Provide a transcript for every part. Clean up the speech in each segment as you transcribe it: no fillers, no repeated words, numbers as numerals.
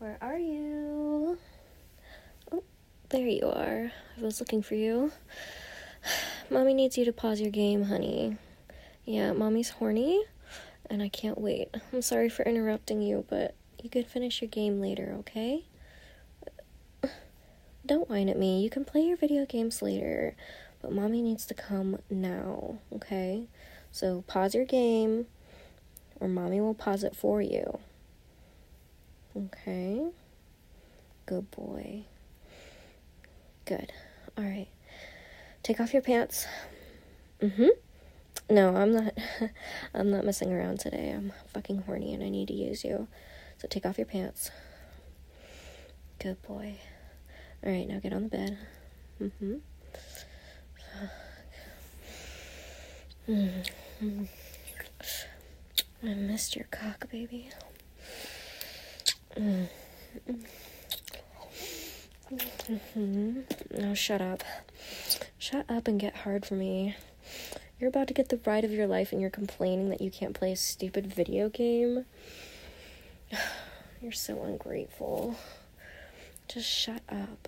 Where are you? Oh, there you are. I was looking for you. Mommy needs you to pause your game, honey. Yeah, Mommy's horny, and I can't wait. I'm sorry for interrupting you, but you could finish your game later, okay? Don't whine at me. You can play your video games later, but Mommy needs to come now, okay? So pause your game, or Mommy will pause it for you. Okay? Good boy. Good. All right. Take off your pants. No, I'm not messing around today. I'm fucking horny and I need to use you. So take off your pants. Good boy. All right, now get on the bed. I missed your cock, baby. No, shut up. Shut up and get hard for me. You're about to get the ride of your life and you're complaining that you can't play a stupid video game? You're so ungrateful. Just shut up.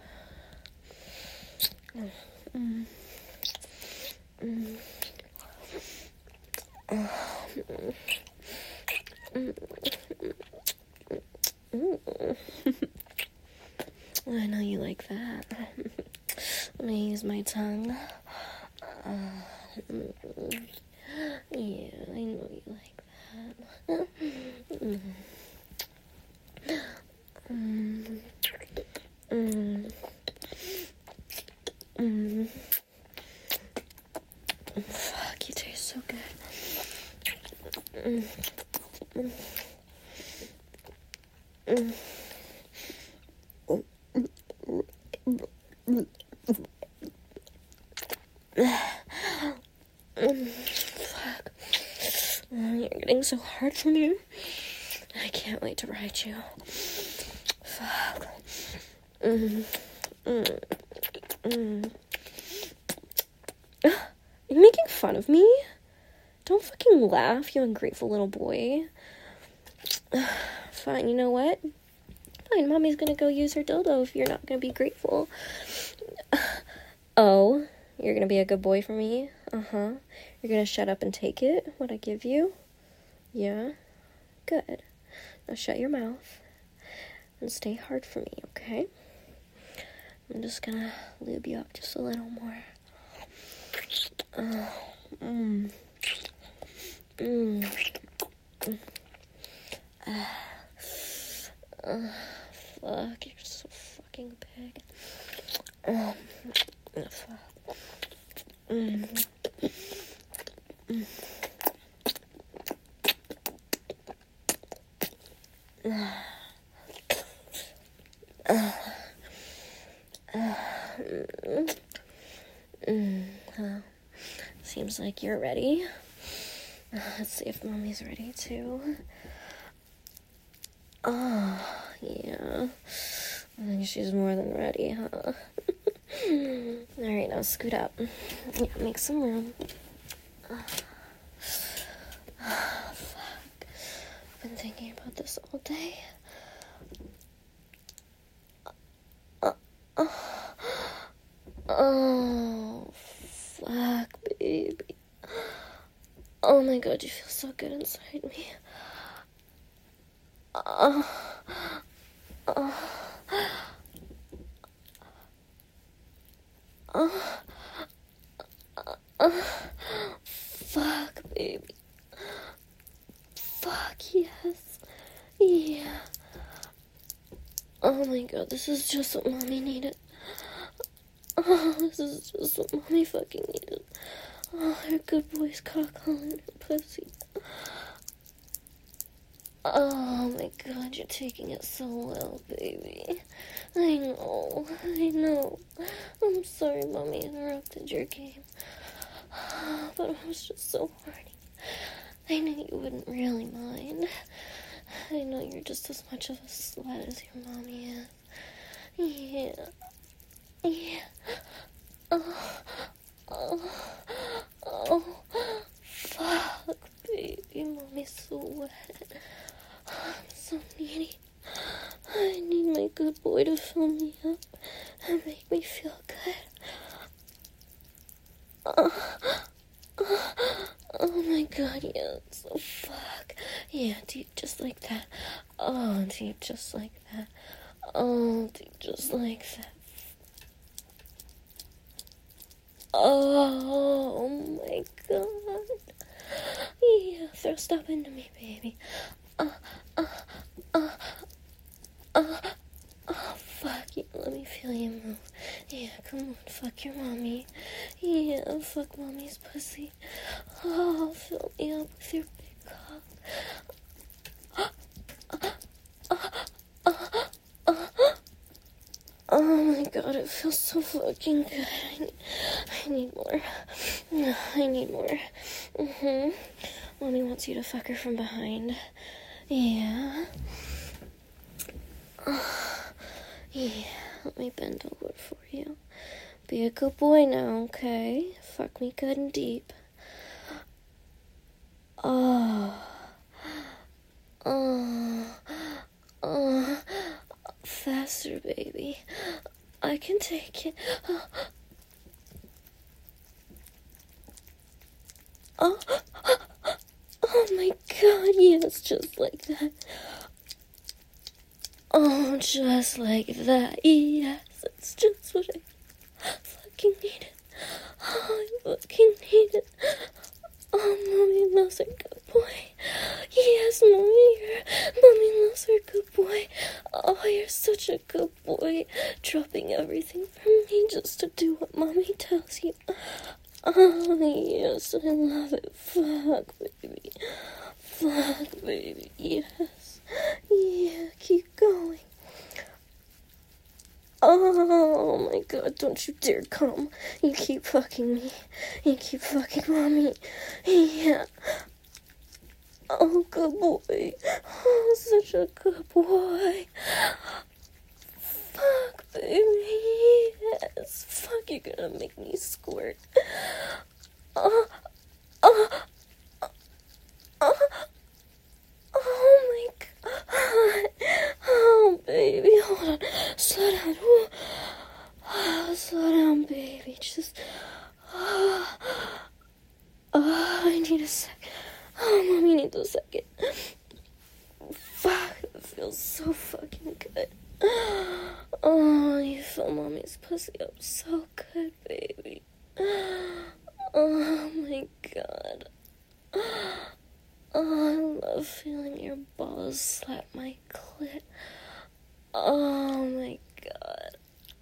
I know you like that. Let me use my tongue. Yeah, I know you like that. Fuck, you taste so good. Fuck. You're getting so hard for me. I can't wait to ride you. Fuck. You're making fun of me? Don't fucking laugh, you ungrateful little boy. Fine, you know what? Fine, Mommy's gonna go use her dildo if you're not gonna be grateful. Oh, you're gonna be a good boy for me? Uh-huh. You're gonna shut up and take it, what I give you? Yeah? Good. Now shut your mouth and stay hard for me, okay? I'm just gonna lube you up just a little more. Fuck, you're so fucking big. Fuck. Seems like you're ready. Let's see if Mommy's ready too. Oh, yeah. I think she's more than ready, huh? Alright, now scoot up. Yeah, make some room. Fuck. I've been thinking about this all day. Oh, fuck, baby. Oh my god, you feel so good inside me. Fuck, baby. Fuck, yes. Yeah. Oh my god, this is just what Mommy needed. Oh, this is just what Mommy fucking needed. Oh, her good boy's cock on her pussy. Oh my god, you're taking it so well, baby. I know. I'm sorry Mommy interrupted your game. But I was just so horny. I knew you wouldn't really mind. I know you're just as much of a slut as your mommy is. Yeah. Oh, fuck, baby, Mommy's so wet. I'm so needy. I need good boy to fill me up and make me feel good. Oh my god, yes. Oh, fuck. Yeah, deep just like that. Oh, deep just like that. Oh, deep just like that. Oh my god. Yeah, throw stuff into me, baby. Fuck you. Let me feel you move. Yeah, come on, fuck your mommy. Yeah, fuck mommy's pussy. Oh, fill me up with your big cock. Oh my god, it feels so fucking good. I need more. I need more. Mommy wants you to fuck her from behind. Yeah. Yeah, let me bend over for you. Be a good boy now, okay? Fuck me good and deep. Faster, baby. I can take it. Oh my god, yes, just like that. Oh, just like that. Yes, that's just what I fucking needed. Oh, I fucking needed. Oh, mommy loves her good boy. Yes, mommy loves her good boy. Oh, you're such a good boy. Dropping everything for me just to do what mommy tells you. Oh, yes, I love it. Fuck, baby. Fuck, baby. Yes. Yeah, keep going. Oh my god, don't you dare come. You keep fucking me. You keep fucking mommy. Yeah. Oh, good boy. Oh, such a good boy. Fuck, baby. Yes. Fuck, you're gonna make me squirt. Oh my god. Oh, baby. Hold on. Slow down. Oh, slow down, baby. Just. I need a second. Oh, mommy needs a second. Fuck, it feels so fucking good. Oh, you fill mommy's pussy up so good, baby. Oh my god. Oh, I love feeling your balls slap my clit. Oh my god.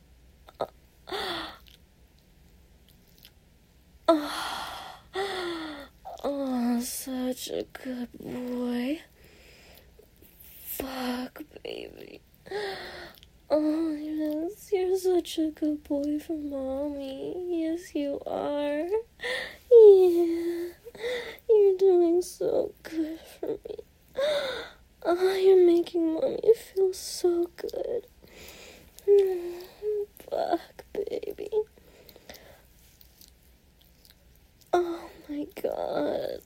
Oh, such a good boy. Fuck, baby. Oh, yes, you're such a good boy for mommy. Yes, you are. Yeah, you're doing so good for me. Oh, you're making mommy feel so good. Fuck, baby. Oh my god.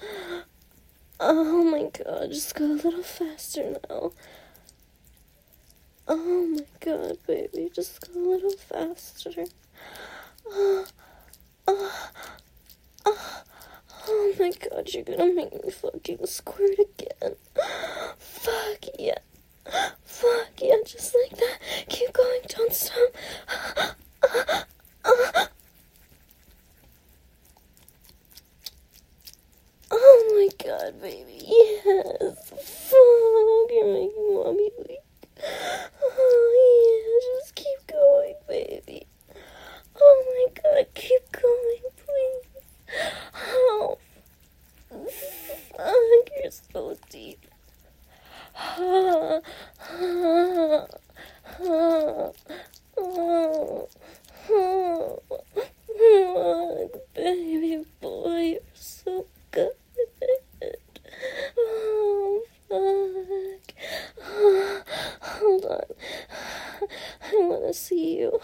Oh my god, just go a little faster now. Oh my god, baby, just go a little faster. Oh my god, you're gonna make me fucking squirt again. Fuck yeah. Fuck yeah, just like that. Keep going, don't stop. Oh my god, baby, yes. Fuck, you're making mommy weak. Oh yeah, just keep going, baby. Oh my god, keep going, please. Oh, fuck, you're so deep. Baby boy, you're so good. Oh, fuck. Hold on. I want to see you.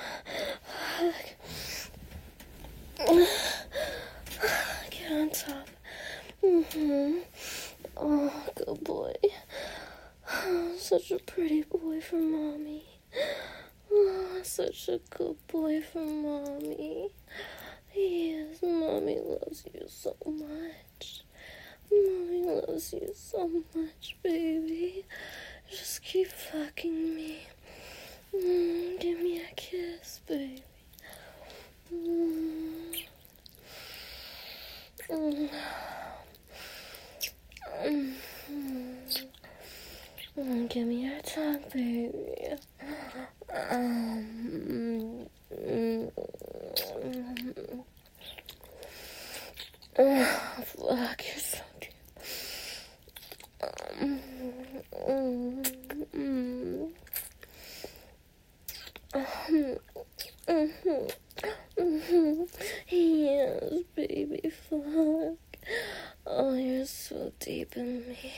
Get on top. Oh, good boy. Oh, such a pretty boy for mommy. Oh, such a good boy for Mommy. Yes, Mommy loves you so much. Mommy loves you so much, baby. Just keep fucking me. Give me a kiss, baby. Mm. Mm. Give me your tongue, baby. Fuck, you're so cute. Yes, baby, fuck. Oh, you're so deep in me.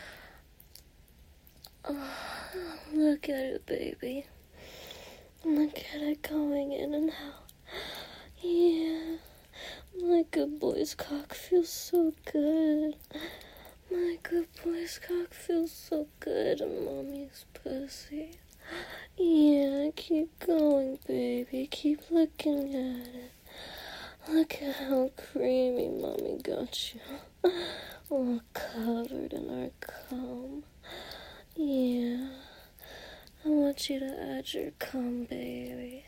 Oh, look at it, baby. Look at it going in and out. Yeah, my good boy's cock feels so good. My good boy's cock feels so good in Mommy's pussy. Yeah, keep going, baby. Keep looking at it. Look at how creamy Mommy got you. All covered in our cum. Yeah. I want you to add your cum, baby.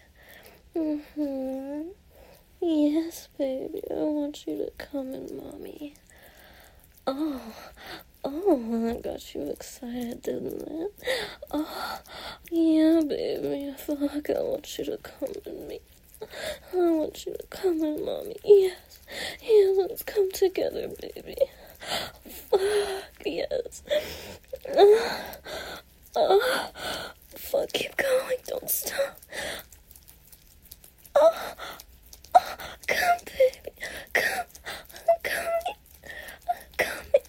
Yes, baby. I want you to come in, Mommy. Oh, that got you excited, didn't it? Oh, yeah, baby. Fuck, I want you to come in me. I want you to come in, Mommy. Yes. Yeah, let's come together, baby. Fuck, yes. Fuck, keep going. Don't stop. Oh, come, baby. Come. I'm coming. I'm coming.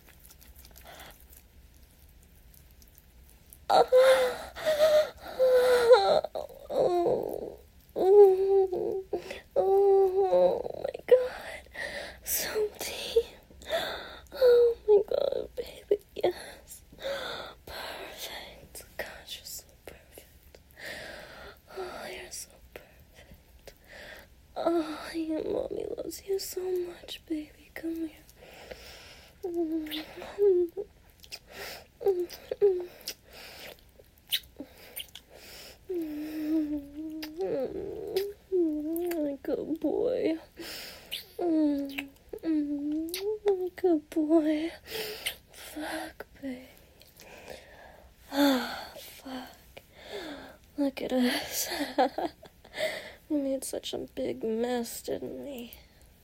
Oh my God. So deep. Oh my God, baby. Yes. Perfect. God, you're so perfect. Oh, you're so perfect. Oh, your Mommy loves you so much, baby. Come here. Good boy. Good boy. Fuck, baby. Fuck. Look at us. We made such a big mess, didn't we?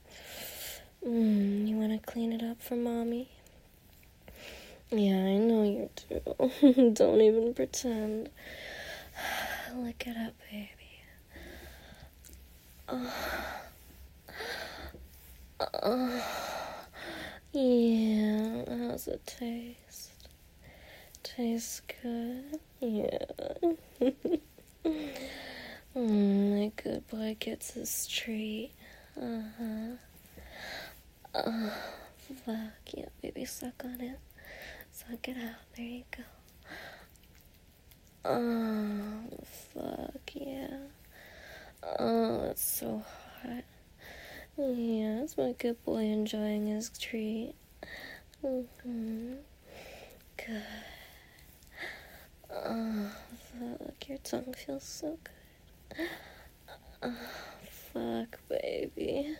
You want to clean it up for Mommy? Yeah, I know you do. Don't even pretend. Lick it up, baby. Yeah, how's it taste? Tastes good? Yeah. My good boy gets his treat. Fuck, yeah, baby, suck on it. Suck it out, there you go. Oh, fuck, yeah. Oh, it's so hot. Yeah, it's my good boy enjoying his treat. Good. Oh, fuck, your tongue feels so good. Oh, fuck, baby.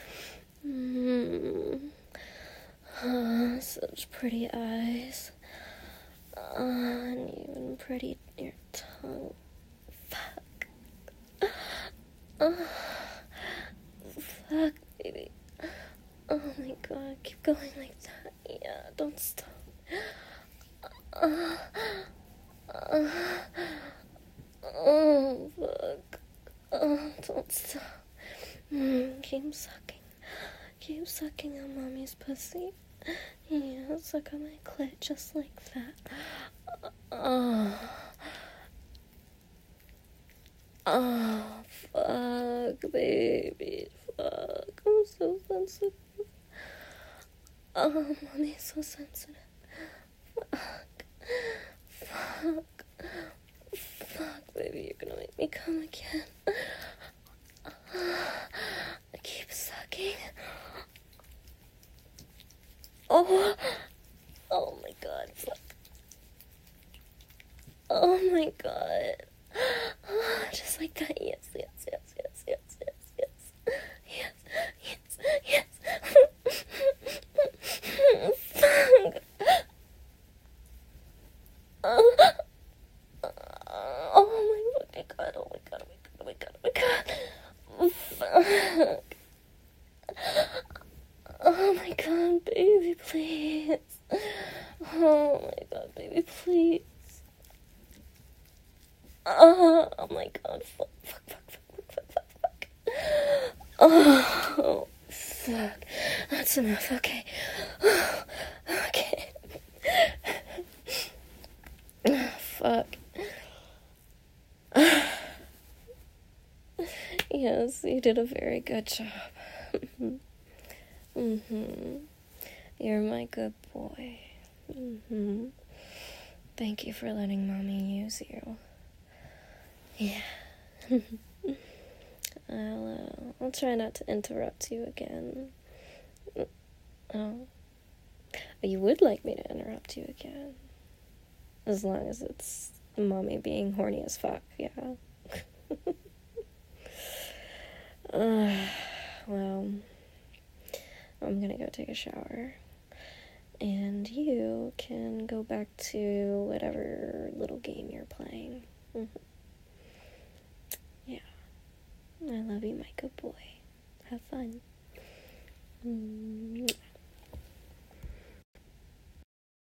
Oh, such pretty eyes. And even pretty your tongue. Fuck. Oh, fuck, baby. Oh my God, keep going like that. Yeah, don't stop. Oh, fuck. Oh, don't stop. Keep sucking. Keep sucking on Mommy's pussy. Yeah, suck on my clit just like that. Oh, fuck, baby. Fuck. I'm so sensitive. Oh, Mommy's so sensitive. Fuck. Fuck, baby. me come again. Keep sucking. Oh my god, fuck. Oh my god. Just like that, yes. Fuck. Oh my god, fuck. Oh my god, baby, please. Oh my god, baby, please. Oh my god, fuck. Oh, fuck. That's enough, okay. Okay. Fuck. Yes, you did a very good job. You're my good boy. Thank you for letting mommy use you. Yeah. I'll try not to interrupt you again. Oh. You would like me to interrupt you again. As long as it's mommy being horny as fuck, yeah. Well, I'm gonna go take a shower. And you can go back to whatever little game you're playing. Yeah. I love you, my good boy. Have fun.